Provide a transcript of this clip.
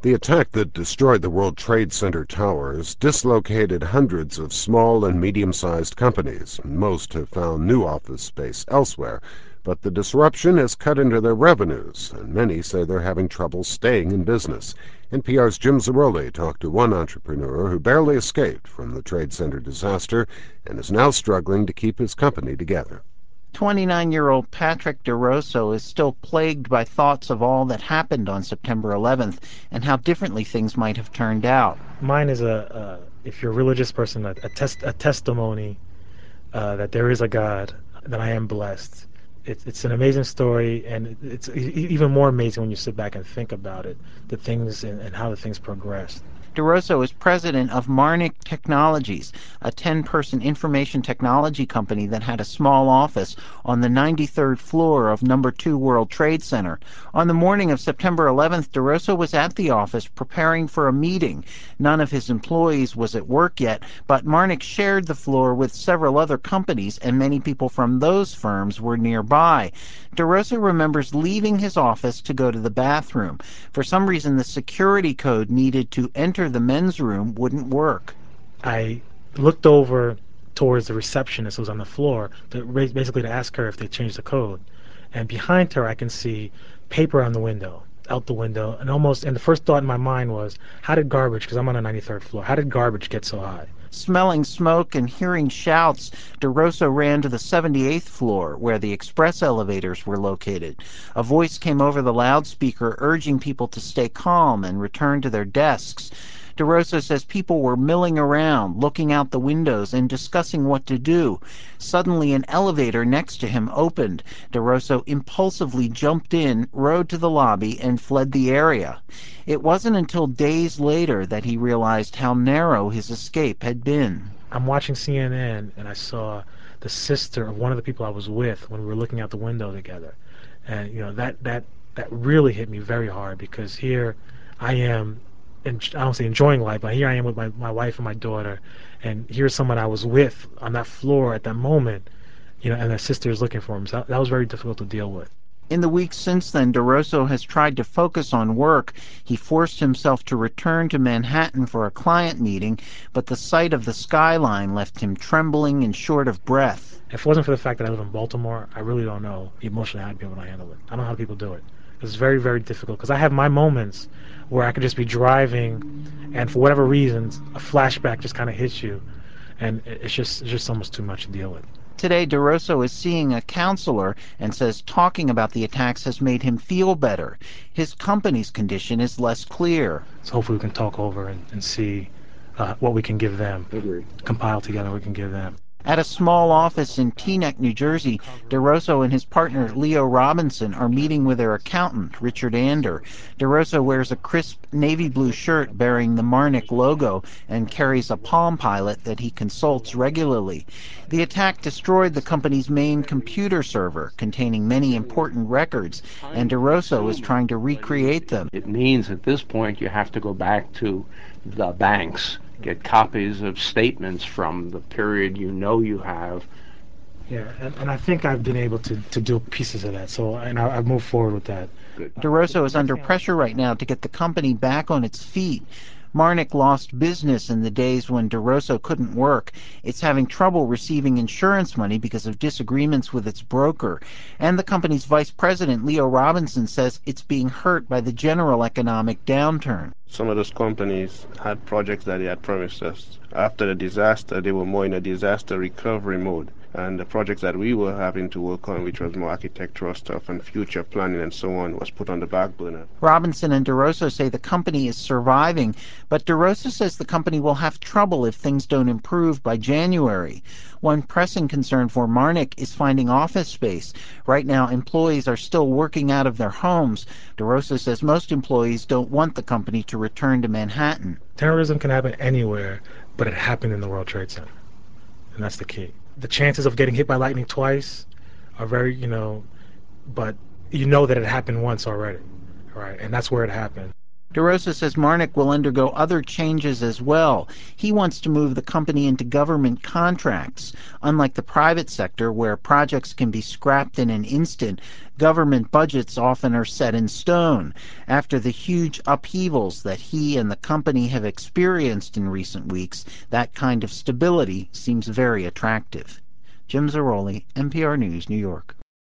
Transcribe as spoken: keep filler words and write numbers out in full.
The attack that destroyed the World Trade Center towers dislocated hundreds of small and medium-sized companies. Most have found new office space elsewhere, but the disruption has cut into their revenues, and many say they're having trouble staying in business. N P R's Jim Zarroli talked to one entrepreneur who barely escaped from the Trade Center disaster and is now struggling to keep his company together. twenty-nine-year-old Patrick DeRosso is still plagued by thoughts of all that happened on September eleventh and how differently things might have turned out. Mine is a, uh, if you're a religious person, a, a, test, a testimony uh, that there is a God, that I am blessed. It's, it's an amazing story, and it's even more amazing when you sit back and think about it, the things and, and how the things progressed. DeRosso is president of Marnik Technologies, a ten-person information technology company that had a small office on the ninety-third floor of number two World Trade Center. On the morning of September eleventh, DeRosso was at the office preparing for a meeting. None of his employees was at work yet, but Marnik shared the floor with several other companies, and many people from those firms were nearby. DeRosso remembers leaving his office to go to the bathroom. For some reason, the security code needed to enter the men's room wouldn't work. I looked over towards the receptionist who was on the floor, to, basically to ask her if they changed the code. And behind her, I can see paper on the window, out the window, and almost, and the first thought in my mind was, how did garbage, because I'm on the ninety-third floor, how did garbage get so high? Smelling smoke and hearing shouts, DeRosso ran to the seventy-eighth floor, where the express elevators were located. A voice came over the loudspeaker urging people to stay calm and return to their desks. DeRosso says people were milling around, looking out the windows and discussing what to do. Suddenly, an elevator next to him opened. DeRosso impulsively jumped in, rode to the lobby, and fled the area. It wasn't until days later that he realized how narrow his escape had been. I'm watching C N N, and I saw the sister of one of the people I was with when we were looking out the window together. And, you know, that, that, that really hit me very hard, because here I am, and I don't say enjoying life, but here I am with my, my wife and my daughter, and here's someone I was with on that floor at that moment, you know, and their sister is looking for him. So that, that was very difficult to deal with. In the weeks since then, DeRosso has tried to focus on work. He forced himself to return to Manhattan for a client meeting, but the sight of the skyline left him trembling and short of breath. If it wasn't for the fact that I live in Baltimore, I really don't know emotionally how I'd be able to handle it. I don't know how people do it. It's very, very difficult, because I have my moments where I could just be driving, and for whatever reasons, a flashback just kind of hits you, and it's just, it's just almost too much to deal with. Today, DeRosso is seeing a counselor and says talking about the attacks has made him feel better. His company's condition is less clear. So hopefully we can talk over and, and see uh, what we can give them, Agreed. compile together what we can give them. At a small office in Teaneck, New Jersey, DeRosso and his partner Leo Robinson are meeting with their accountant, Richard Ander. DeRosso wears a crisp navy blue shirt bearing the Marnik logo and carries a Palm Pilot that he consults regularly. The attack destroyed the company's main computer server, containing many important records, and DeRosso is trying to recreate them. It means at this point you have to go back to the banks, get copies of statements from the period you know you have. Yeah, and, and I think I've been able to, to do pieces of that, so and I, I've moved forward with that. Good. DeRosso is under pressure right now to get the company back on its feet. Marnik lost business in the days when DeRosso couldn't work. It's having trouble receiving insurance money because of disagreements with its broker. And the company's vice president, Leo Robinson, says it's being hurt by the general economic downturn. Some of those companies had projects that they had promised us. After the disaster, they were more in a disaster recovery mode. And the projects that we were having to work on, which was more architectural stuff and future planning and so on, was put on the back burner. Robinson and DeRosso say the company is surviving, but DeRosso says the company will have trouble if things don't improve by January. One pressing concern for Marnik is finding office space. Right now, employees are still working out of their homes. DeRosso says most employees don't want the company to return to Manhattan. Terrorism can happen anywhere, but it happened in the World Trade Center, and that's the key. The chances of getting hit by lightning twice are very, you know, but you know that it happened once already, right? And that's where it happened. DeRosa says Marnick will undergo other changes as well. He wants to move the company into government contracts. Unlike the private sector, where projects can be scrapped in an instant, government budgets often are set in stone. After the huge upheavals that he and the company have experienced in recent weeks, that kind of stability seems very attractive. Jim Zarroli, N P R News, New York.